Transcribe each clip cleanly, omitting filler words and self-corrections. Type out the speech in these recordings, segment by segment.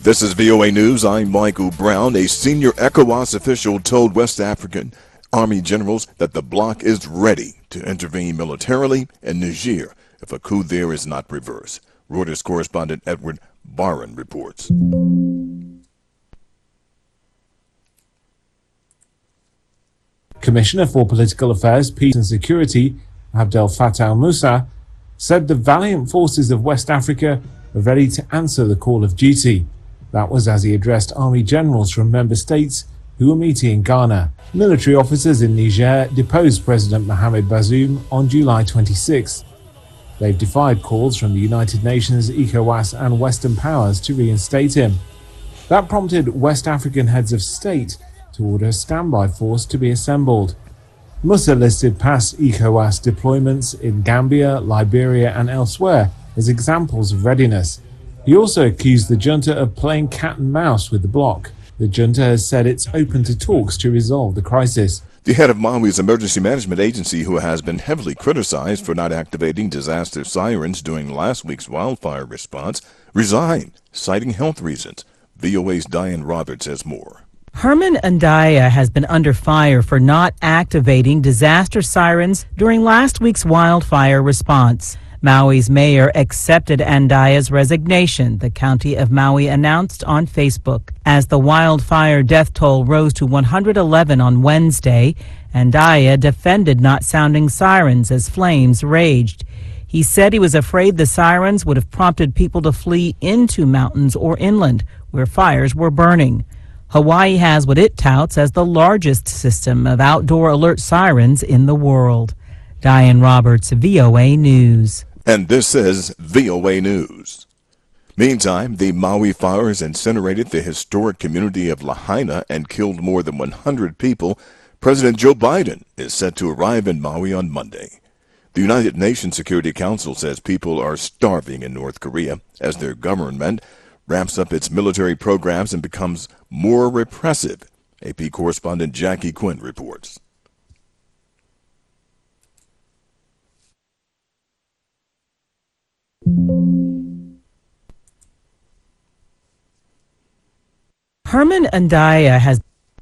This is VOA News. I'm Michael Brown. A senior ECOWAS official told West African army generals that the bloc is ready to intervene militarily in Niger if a coup there is not reversed. Reuters correspondent Edward Barron reports. Commissioner for Political Affairs, Peace and Security, Abdel Fattah al-Musa, said the valiant forces of West Africa are ready to answer the call of duty. That was as he addressed army generals from member states who were meeting in Ghana. Military officers in Niger deposed President Mohamed Bazoum on July 26. They've defied calls from the United Nations, ECOWAS and Western powers to reinstate him. That prompted West African heads of state to order a standby force to be assembled. Musa listed past ECOWAS deployments in Gambia, Liberia and elsewhere as examples of readiness. He also accused the junta of playing cat and mouse with the bloc. The junta has said it's open to talks to resolve the crisis. The head of Maui's emergency management agency, who has been heavily criticized for not activating disaster sirens during last week's wildfire response, resigned, citing health reasons. VOA's Diane Roberts has more. Herman Andaya has been under fire for not activating disaster sirens during last week's wildfire response. Maui's mayor accepted Andaya's resignation, the county of Maui announced on Facebook. As the wildfire death toll rose to 111 on Wednesday, Andaya defended not sounding sirens as flames raged. He said he was afraid the sirens would have prompted people to flee into mountains or inland where fires were burning. Hawaii has what it touts as the largest system of outdoor alert sirens in the world. Diane Roberts, VOA News. And this is VOA News. Meantime, the Maui fires incinerated the historic community of Lahaina and killed more than 100 people. President Joe Biden is set to arrive in Maui on Monday. The United Nations Security Council says people are starving in North Korea as their government ramps up its military programs and becomes more repressive. AP correspondent Jackie Quinn reports. Herman Andaya has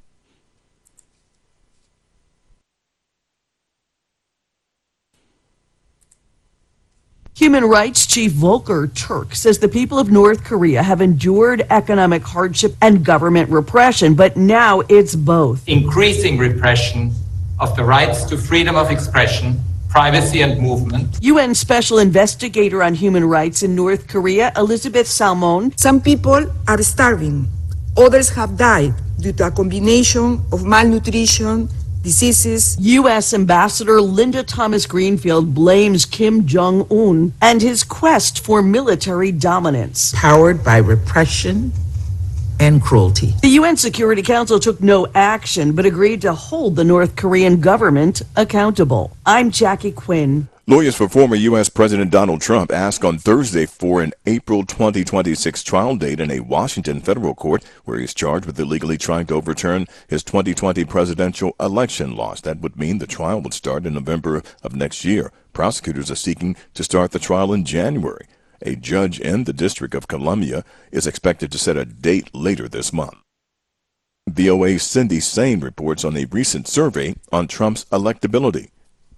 Human Rights Chief Volker Turk says the people of North Korea have endured economic hardship and government repression, but now it's both. Increasing repression of the rights to freedom of expression, privacy and movement. UN Special Investigator on Human Rights in North Korea, Elizabeth Salmon. Some people are starving. Others have died due to a combination of malnutrition, diseases. U.S. Ambassador Linda Thomas-Greenfield blames Kim Jong-un and his quest for military dominance. Powered by repression and cruelty. The UN Security Council took no action but agreed to hold the North Korean government accountable. I'm Jackie Quinn. Lawyers for former U.S. President Donald Trump asked on Thursday for an April 2026 trial date in a Washington federal court where he's charged with illegally trying to overturn his 2020 presidential election loss. That would mean the trial would start in November of next year. Prosecutors are seeking to start the trial in January. A judge in the District of Columbia is expected to set a date later this month. VOA's Cindy Sain reports on a recent survey on Trump's electability.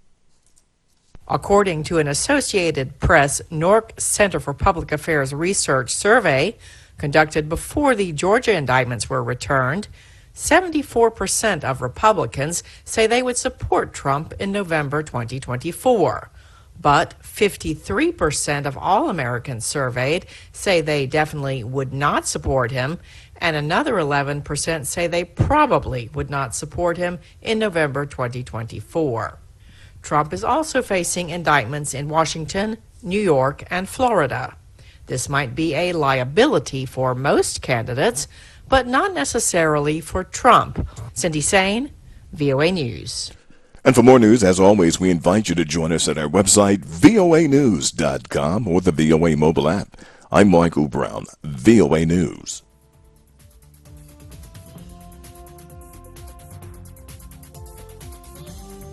According to an Associated Press NORC Center for Public Affairs Research survey conducted before the Georgia indictments were returned, 74% of Republicans say they would support Trump in November 2024. But 53% of all Americans surveyed say they definitely would not support him, and another 11% say they probably would not support him in November 2024. Trump is also facing indictments in Washington, New York, and Florida. This might be a liability for most candidates, but not necessarily for Trump. Cindy Sain, VOA News. And for more news, as always, we invite you to join us at our website, voanews.com, or the VOA mobile app. I'm Michael Brown, VOA News.